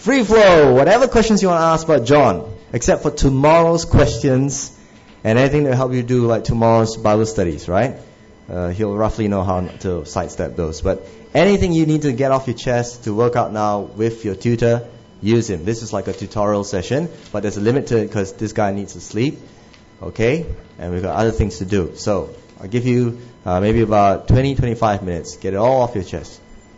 Free flow, whatever questions you want to ask about John, except for tomorrow's questions and anything that will help you do like tomorrow's Bible studies, right? He'll roughly know how to sidestep those. But anything you need to get off your chest to work out now with your tutor, use him. This is like a tutorial session, but there's a limit to it because this guy needs to sleep, okay? And we've got other things to do. So I'll give you maybe about 20-25 minutes. Get it all off your chest.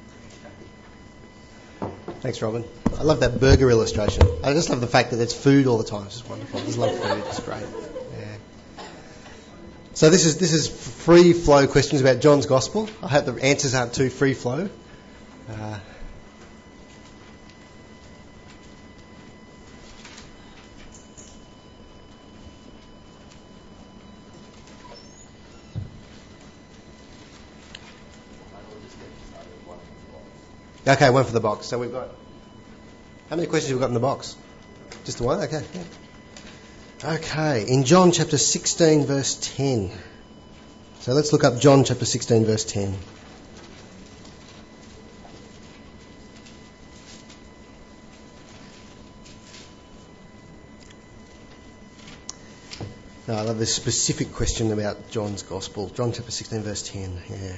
Thanks, Robin. I love that burger illustration. I just love the fact that it's food all the time. It's just wonderful. I just love food. It's great. Yeah. So this is free flow questions about John's Gospel. I hope the answers aren't too free flow. Okay, one for the box. So we've got... How many questions have we got in the box? Just the one? Okay. Yeah. Okay, in John chapter 16 verse 10. So let's look up John chapter 16 verse 10. No, I love this specific question about John's Gospel. John chapter 16 verse 10. Yeah.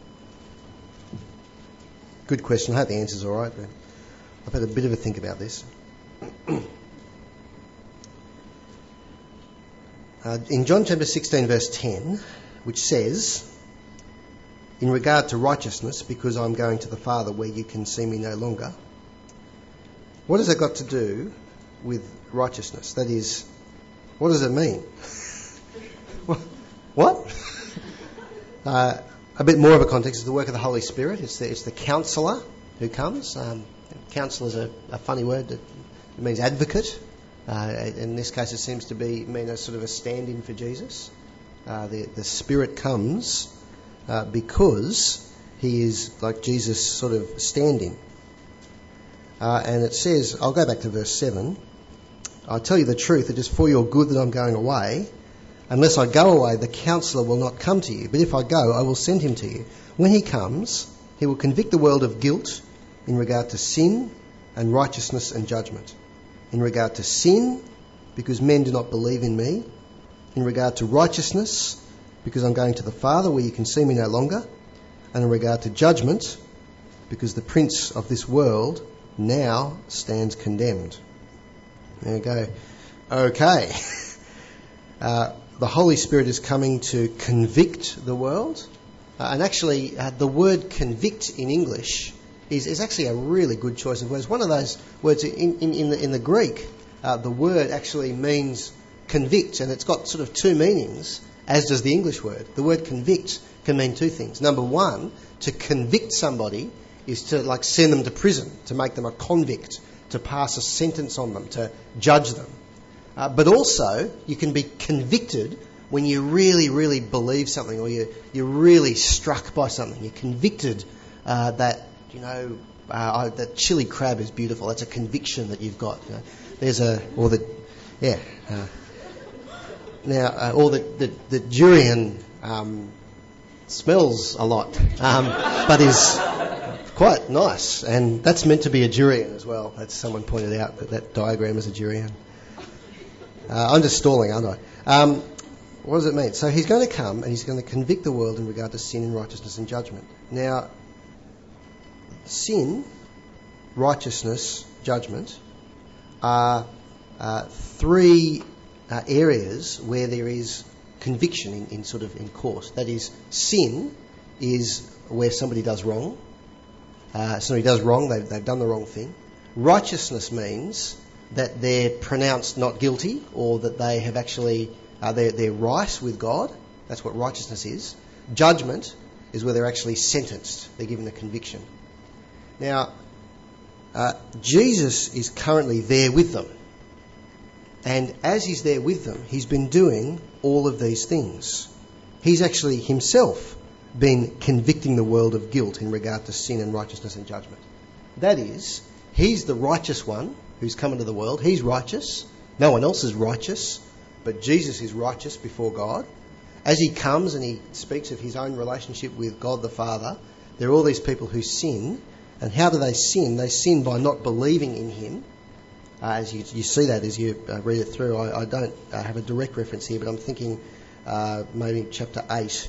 Good question. I hope the answer's all right, but I've had a bit of a think about this. In John chapter 16 verse 10, which says, in regard to righteousness, because I'm going to the Father where you can see me no longer, what has that got to do with righteousness? That is, what does it mean? What? A bit more of a context is the work of the Holy Spirit. It's the counsellor who comes. Counsellor is a funny word that means advocate. In this case, it seems to mean a sort of a stand-in for Jesus. The Spirit comes because he is like Jesus' sort of stand-in. And it says, I'll go back to verse 7. I tell you the truth, it is for your good that I'm going away. Unless I go away, the counsellor will not come to you. But if I go, I will send him to you. When he comes, he will convict the world of guilt in regard to sin and righteousness and judgment. In regard to sin, because men do not believe in me. In regard to righteousness, because I'm going to the Father where you can see me no longer. And in regard to judgment, because the prince of this world now stands condemned. There you go. Okay. The Holy Spirit is coming to convict the world. And actually, the word convict in English is actually a really good choice of words. One of those words in the Greek, the word actually means convict, and it's got sort of two meanings, as does the English word. The word convict can mean two things. Number one, to convict somebody is to like send them to prison, to make them a convict, to pass a sentence on them, to judge them. But also, you can be convicted when you really, really believe something, or you're really struck by something. You're convicted that chili crab is beautiful. That's a conviction that you've got. Or the durian smells a lot, but is quite nice, and that's meant to be a durian as well. That's someone pointed out that diagram is a durian. I'm just stalling, aren't I? What does it mean? So he's going to come and he's going to convict the world in regard to sin and righteousness and judgment. Now, sin, righteousness, judgment are three areas where there is conviction in course. That is, sin is where somebody does wrong. Somebody does wrong, they've done the wrong thing. Righteousness means that they're pronounced not guilty, or that they have actually they're right with God. That's what righteousness is. Judgment is where they're actually sentenced. They're given a conviction. Now, Jesus is currently there with them. And as he's there with them, he's been doing all of these things. He's actually himself been convicting the world of guilt in regard to sin and righteousness and judgment. That is, he's the righteous one who's come into the world. He's righteous. No one else is righteous, but Jesus is righteous before God. As he comes and he speaks of his own relationship with God the Father, there are all these people who sin, And how do they sin? They sin by not believing in him. As you see that as you read it through. I don't have a direct reference here, but I'm thinking maybe chapter 8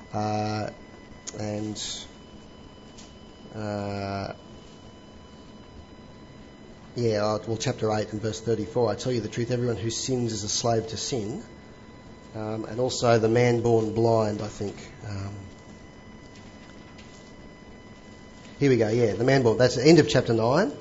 chapter 8 and verse 34. I tell you the truth, everyone who sins is a slave to sin. And also the man born blind, I think. Here we go, the man born. That's the end of chapter 9.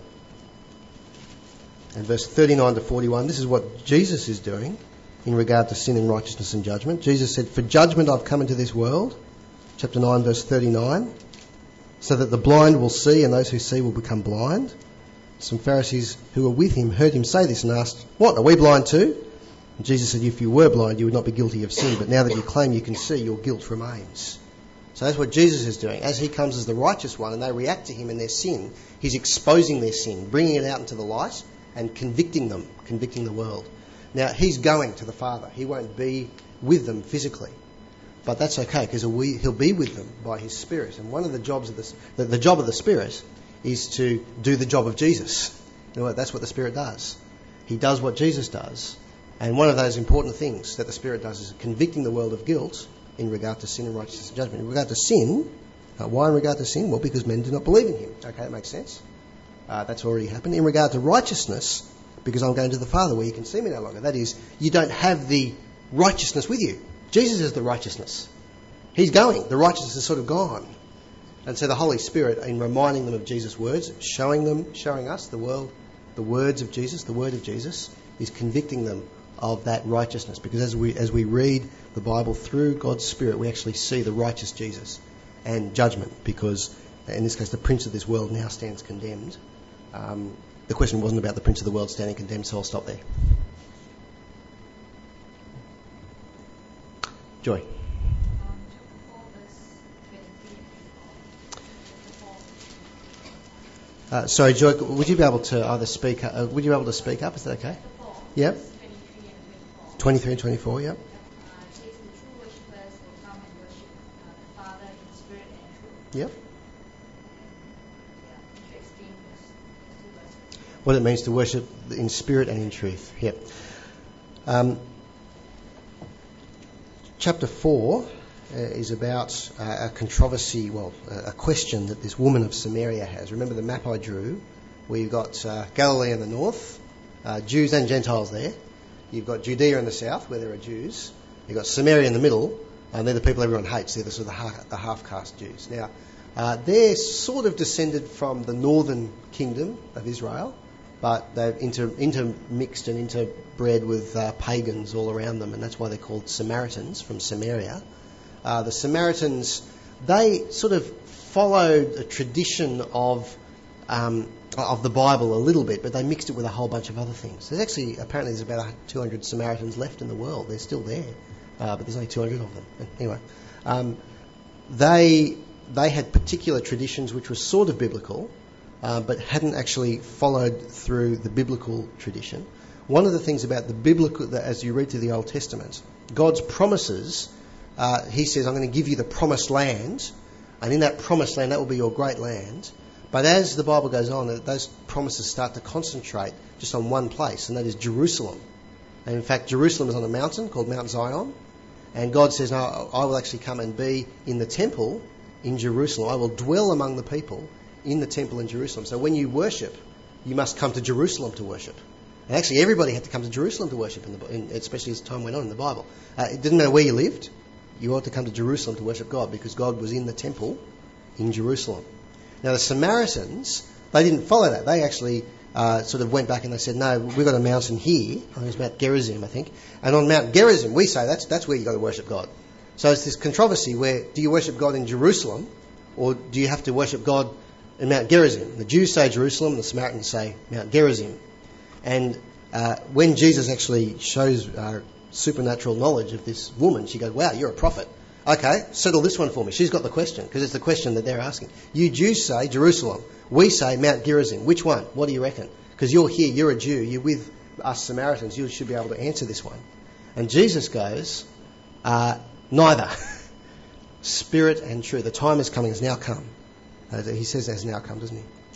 And verse 39 to 41, this is what Jesus is doing in regard to sin and righteousness and judgment. Jesus said, "For judgment I've come into this world," chapter 9, verse 39, "so that the blind will see and those who see will become blind." Some Pharisees who were with him heard him say this and asked, "What, are we blind too?" And Jesus said, "If you were blind, you would not be guilty of sin, but now that you claim you can see, your guilt remains." So that's what Jesus is doing. As he comes as the righteous one and they react to him in their sin, he's exposing their sin, bringing it out into the light and convicting them, convicting the world. Now, he's going to the Father. He won't be with them physically. But that's okay, because he'll be with them by his Spirit. And one of the jobs of the job of the Spirit is to do the job of Jesus. You know, that's what the Spirit does. He does what Jesus does. And one of those important things that the Spirit does is convicting the world of guilt in regard to sin and righteousness and judgment. In regard to sin, why in regard to sin? Well, because men do not believe in him. Okay, that makes sense. That's already happened. In regard to righteousness, because I'm going to the Father where you can see me no longer. That is, you don't have the righteousness with you. Jesus is the righteousness. He's going. The righteousness is sort of gone. And so the Holy Spirit, in reminding them of Jesus' words, showing us the words of Jesus, the word of Jesus, is convicting them of that righteousness. Because as we read the Bible through God's Spirit, we actually see the righteous Jesus and judgment, because in this case the prince of this world now stands condemned. The question wasn't about the prince of the world standing condemned, so I'll stop there. Joy. Sorry, Joy, would you be able to either speak up? Would you be able to speak up? Is that okay? Yep. 23 and 24, yep. Yep. What it means to worship in spirit and in truth. Yep. Chapter 4 is about a controversy, a question that this woman of Samaria has. Remember the map I drew, where you've got Galilee in the north, Jews and Gentiles there. You've got Judea in the south, where there are Jews. You've got Samaria in the middle, and they're the people everyone hates. They're the sort of the half-caste Jews. Now, they're sort of descended from the northern kingdom of Israel, but they've intermixed and interbred with pagans all around them, and that's why they're called Samaritans, from Samaria. The Samaritans, they sort of followed a tradition of the Bible a little bit, but they mixed it with a whole bunch of other things. Apparently there's about 200 Samaritans left in the world. They're still there, but there's only 200 of them. Anyway, they had particular traditions which were sort of biblical, but hadn't actually followed through the biblical tradition. One of the things about the biblical, as you read through the Old Testament, God's promises, he says, I'm going to give you the promised land, and in that promised land, that will be your great land. But as the Bible goes on, those promises start to concentrate just on one place, and that is Jerusalem. And in fact, Jerusalem is on a mountain called Mount Zion, and God says, no, I will actually come and be in the temple in Jerusalem. I will dwell among the people in the temple in Jerusalem. So when you worship, you must come to Jerusalem to worship. And actually everybody had to come to Jerusalem to worship, especially as time went on in the Bible. It didn't matter where you lived, you ought to come to Jerusalem to worship God, because God was in the temple in Jerusalem. Now the Samaritans, they didn't follow that. They actually sort of went back and they said, no, we've got a mountain here. I think it's Mount Gerizim, I think. And on Mount Gerizim, we say that's where you've got to worship God. So it's this controversy where, do you worship God in Jerusalem, or do you have to worship God in Mount Gerizim? The Jews say Jerusalem, the Samaritans say Mount Gerizim. And when Jesus actually shows supernatural knowledge of this woman, she goes, wow, you're a prophet. Okay, settle this one for me. She's got the question, because it's the question that they're asking. You Jews say Jerusalem. We say Mount Gerizim. Which one? What do you reckon? Because you're here, you're a Jew, you're with us Samaritans, you should be able to answer this one. And Jesus goes, neither. Spirit and truth. The time is coming, has now come. He says it has now come, doesn't he?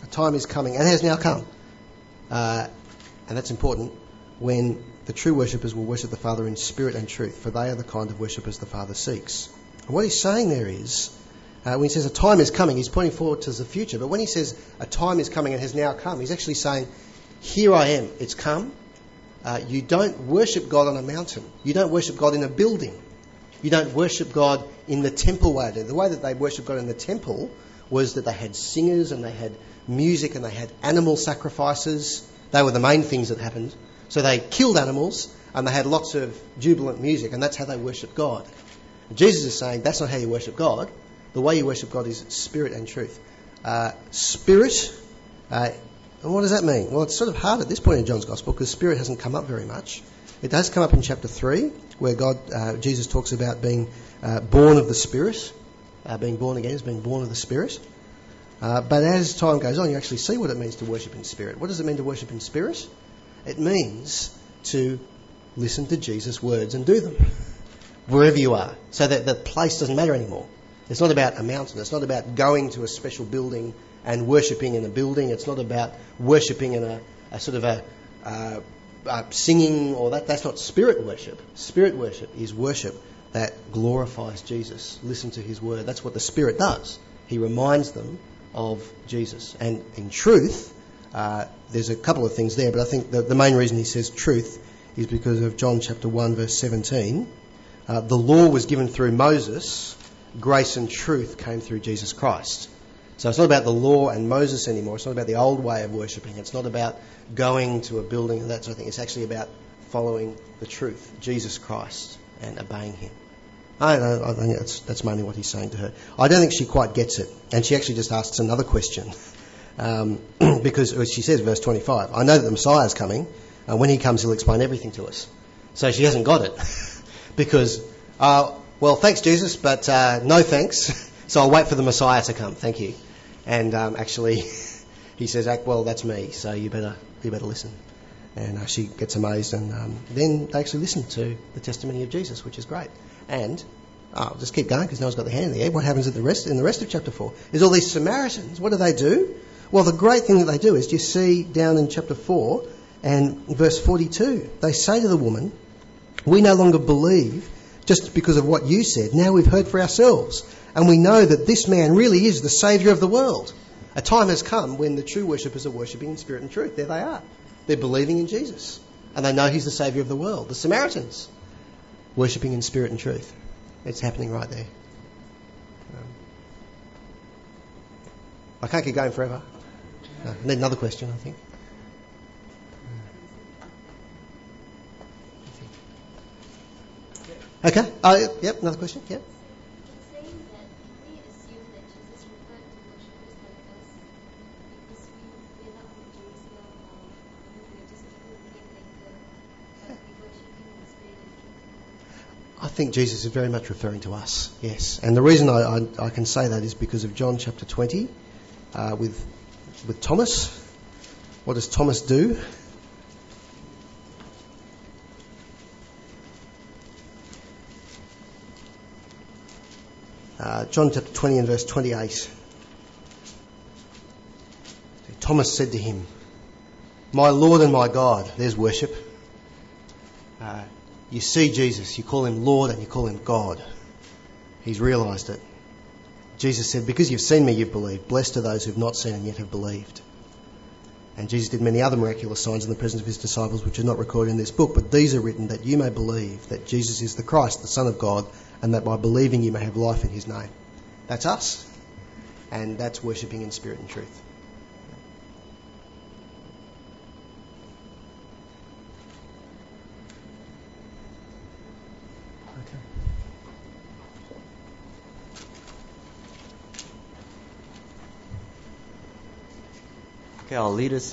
A time is coming, and has now come. And that's important, when the true worshippers will worship the Father in spirit and truth, for they are the kind of worshippers the Father seeks. And what he's saying there is, when he says a time is coming, he's pointing forward to the future. But when he says a time is coming and has now come, he's actually saying, here I am, it's come. You don't worship God on a mountain. You don't worship God in a building. You don't worship God in the temple way. The way that they worshipped God in the temple was that they had singers and they had music and they had animal sacrifices. They were the main things that happened. So they killed animals and they had lots of jubilant music, and that's how they worshipped God. And Jesus is saying that's not how you worship God. The way you worship God is spirit and truth. Spirit, and what does that mean? Well, it's sort of hard at this point in John's Gospel because spirit hasn't come up very much. It does come up in chapter 3 where Jesus talks about being born of the Spirit, being born again as being born of the Spirit. But as time goes on, you actually see what it means to worship in spirit. What does it mean to worship in spirit? It means to listen to Jesus' words and do them wherever you are, so that the place doesn't matter anymore. It's not about a mountain. It's not about going to a special building and worshipping in a building. It's not about worshipping in a sort of a singing or that. That's not spirit worship. Spirit worship is worship that glorifies Jesus. Listen to his word. That's what the Spirit does. He reminds them of Jesus. And in truth, there's a couple of things there, but I think the main reason he says truth is because of John chapter 1 verse 17. The law was given through Moses. Grace and truth came through Jesus Christ. So it's not about the law and Moses anymore. It's not about the old way of worshipping. It's not about going to a building and that sort of thing. It's actually about following the truth, Jesus Christ, and obeying him. I think that's mainly what he's saying to her. I don't think she quite gets it. And she actually just asks another question. Because as she says, verse 25, I know that the Messiah is coming, and when he comes, he'll explain everything to us. So she hasn't got it. Because, well, thanks, Jesus, but no thanks. So I'll wait for the Messiah to come. Thank you. And actually, he says, well, that's me, so you better listen. And she gets amazed, and then they actually listen to the testimony of Jesus, which is great. And I'll just keep going because no one's got their hand in the air. What happens in the rest of chapter 4 is all these Samaritans. What do? Well, the great thing that they do is you see down in chapter 4 and verse 42, they say to the woman, we no longer believe just because of what you said. Now we've heard for ourselves, and we know that this man really is the Saviour of the world. A time has come when the true worshippers are worshipping in spirit and truth. There they are. They're believing in Jesus, and they know he's the Saviour of the world. The Samaritans, worshipping in spirit and truth. It's happening right there. I can't keep going forever. I need another question, I think. Okay. Yep, another question. Yep. I think Jesus is very much referring to us, yes. And the reason I can say that is because of John chapter 20 with Thomas. What does Thomas do? John chapter 20 and verse 28. Thomas said to him, my Lord and my God. There's worship. You see Jesus, you call him Lord and you call him God. He's realised it. Jesus said, because you've seen me, you've believed. Blessed are those who've not seen and yet have believed. And Jesus did many other miraculous signs in the presence of his disciples, which are not recorded in this book, but these are written that you may believe that Jesus is the Christ, the Son of God, and that by believing you may have life in his name. That's us. And that's worshipping in spirit and truth. Okay, I'll lead us